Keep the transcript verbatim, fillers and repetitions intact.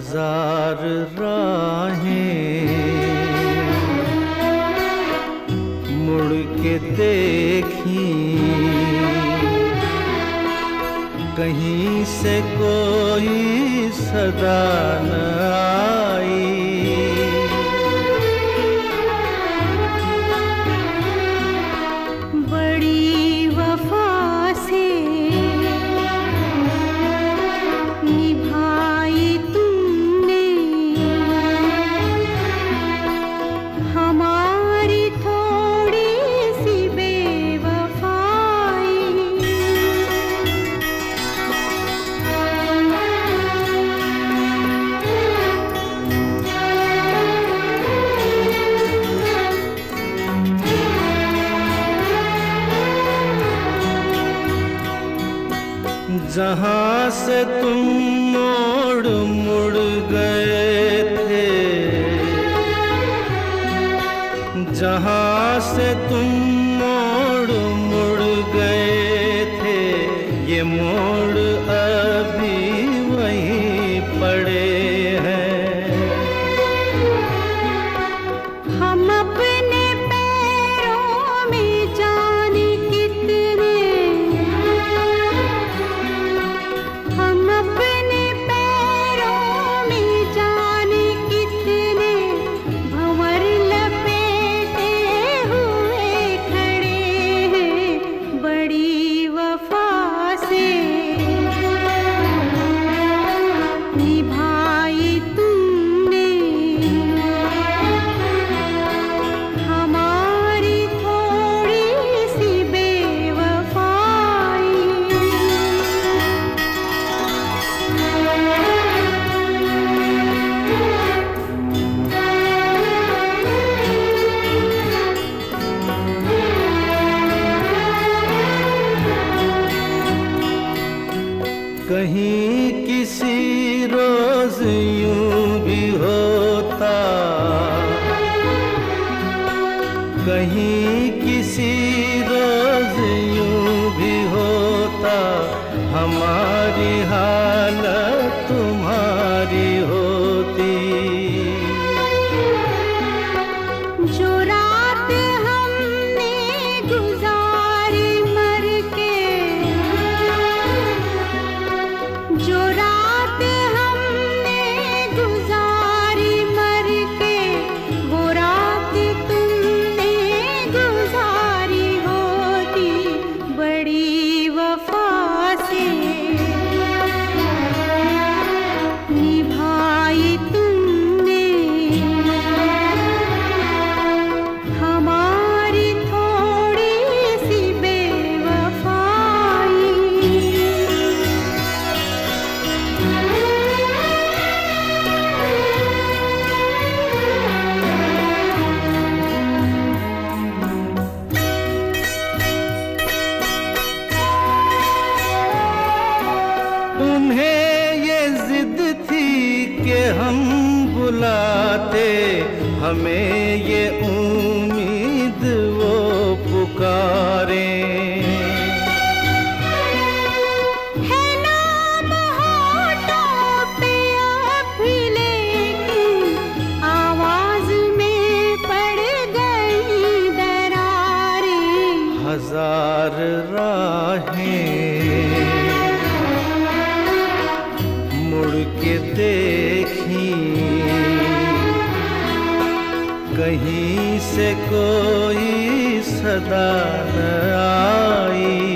हजार राहें मुड़ के देखी, कहीं से कोई सदा न आई। जहाँ से तुम मोड़ मुड़ गए थे, जहाँ से तुम मोड़ मुड़ गए थे, ये मोड़ अभी वहीं पड़े हैं। हम अपने पैरों में जाने कितने, हम अपने पैरों में जाने कितने भंवर लपेटे हुए खड़े हैं। बड़ी वफा से निभाई तुमने हमारी थोड़ी सी बेवफाई। कहीं किसी रोज यूं भी होता, कहीं किसी रोज यूं भी होता, हमारी हालत तुम्हारी होती। जो रात हमने गुजारी मर के, जो रात हमने गुजारी मर के, वो रात तुमने गुजारी होती। बड़ी वफा से निभाई तुमने हमारी थोड़ी सी बेवफाई। उन्हें ये जिद थी कि हम बुलाते, हमें ये उम्मीद वो पुकारें। है नाम होठों पे अब भी, लेकिन आवाज में पड़ गई दरारें। हजार राहें मुड़ के देखी, कहीं से कोई सदा न आई।